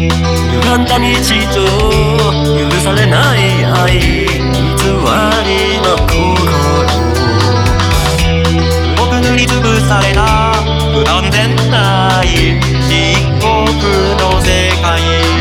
歪んだ日常、許されない愛、偽りの心、黒く塗りつぶされた不完全ない深刻の世界。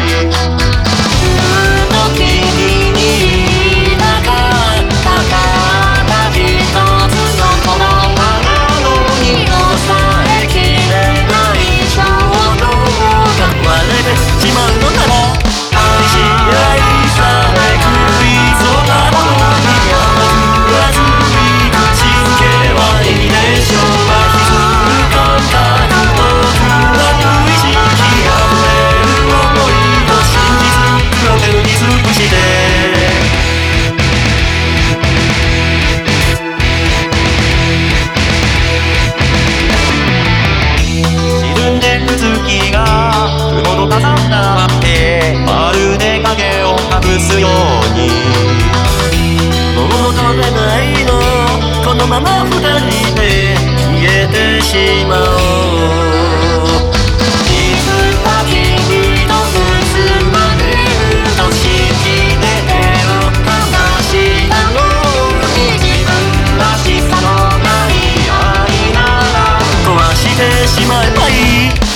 月が雲の重なってまるで影を隠すように、もう戻れないの、このまま二人で消えてしまおう。いつか君と結ばれると信じて手を離したのに、自分らしさのない愛なら壊してしまえばいい。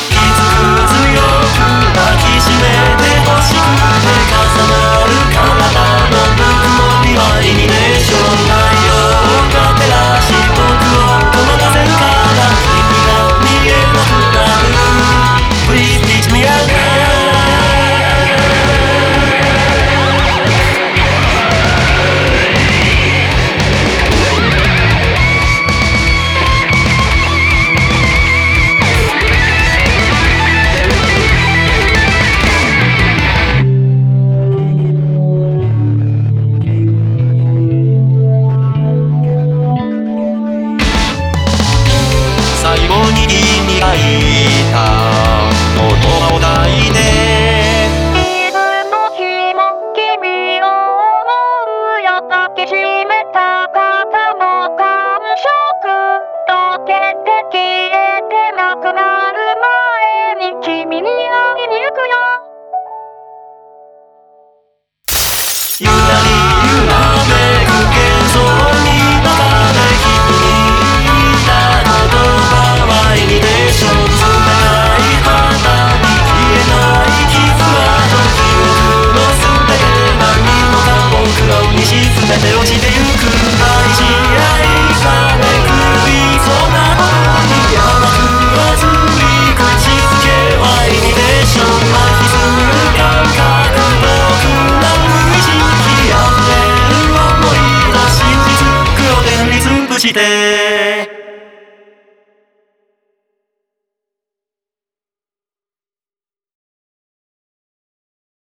最後に君が言った言葉を抱いて、 いつの日も君を思うよ、抱きしめた肩の感触溶けて消えてなくなる前に君に会いに行くよ。 ゆらりゆらめく幻想に中で君に言った言葉は意味でしょう。冷たい肌に消えない傷跡、記憶のすべて何もかも黒に沈めて落ちてゆく。愛し愛され首そんなことに甘く熱い口づけは意味でしょう。麻痺する感覚、僕な無意識溢れる想いの真実、黒で塗りつぶして